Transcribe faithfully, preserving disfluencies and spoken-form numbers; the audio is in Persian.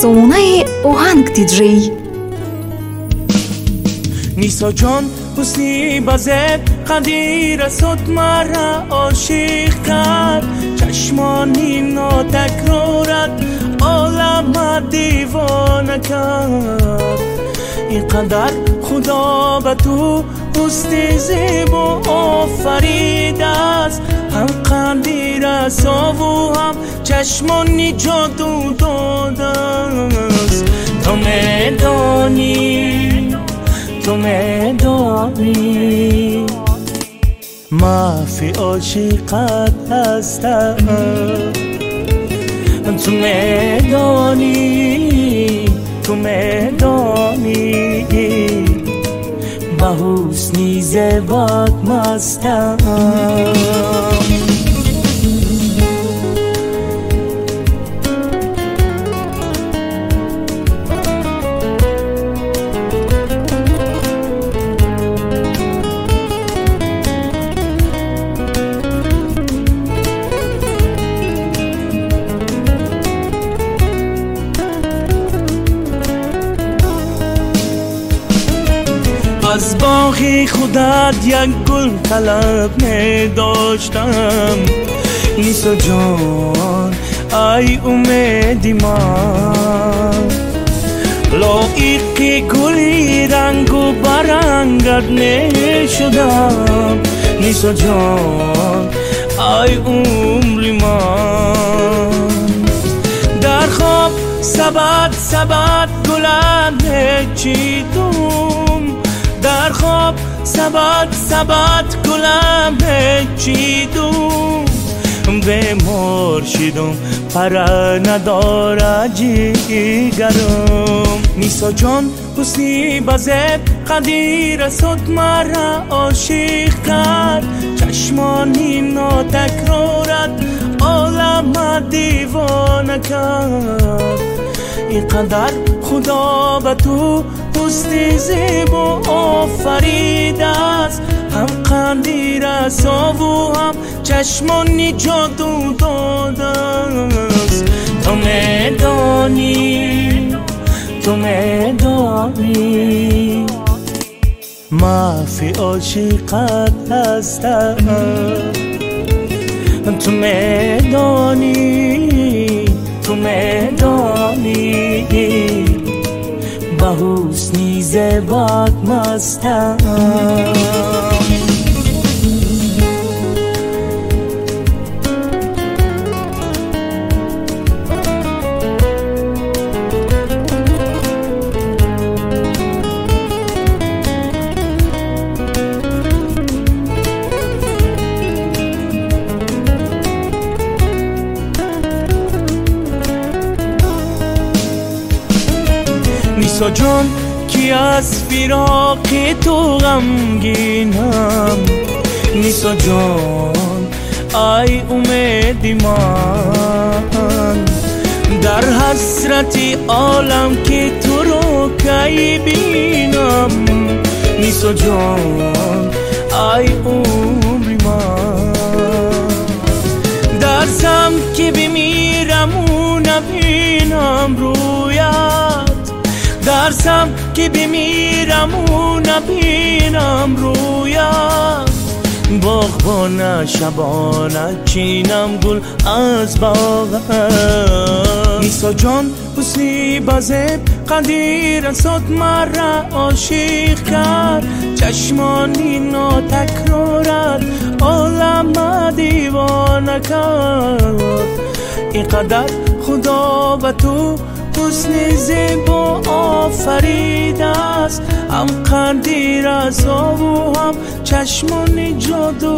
афсонаи оҳанг диҷей. نیسا جان حسنی بزد قدیر رسد مرا عاشق کرد، چشمانی ناتکرارت عالم دیوانه کرد. اینقدر خدا به تو حسن زیبا آفریده است، هم قدیر است و هم چشمانی جادو داده است. تو میدانی تو میدانی ما فی عاشقت هستم، تو میدانی تو میدانی با حسنی زیبات مستم. از باغ خودت یک گل طلب می داشتم، نیسا جان ای امیدی من. لایق گلی رنگ و برنگت نشدم، نیسا جان ای عمری من. در خواب سبد سبد گلت چیدم، در خواب سبد سبد گلم چیدم. بیمار شدم پر نداره جیگرم. نیسا جان حسنی بزد قدیر رسد مرا عاشق کرد، چشمانی ناتکرارت عالم دیوانه کرد. اینقدر خدا به تو حسن زیبا آفریده است، هم قدیر است و هم چشمانی جادو داده است. تو میدانی تو میدانی ما فی عاشقت هستم، تو میدانی تو میدانی با حسنی زیبات مستم. نیسا جان کی از فراق تو غمگینم، نیسا جان ای امیدی من. در حسرت عالم که تو رو کی بینم، نیسا جان ای عمری من. درسم که بمیرم و نبینم رویت، درسم که بمیرم و نبینم رویت. باغبانه شبانه چینم گل از باغم. نیسا جان حسنی بزد قدیر رسد مرا عاشق کرد، چشمانی ناتکرارت عالم دیوانه کرد. اینقدر خدا به تو حسن زیبا آفریده است، هم قدیر است و هم چشمانی جادو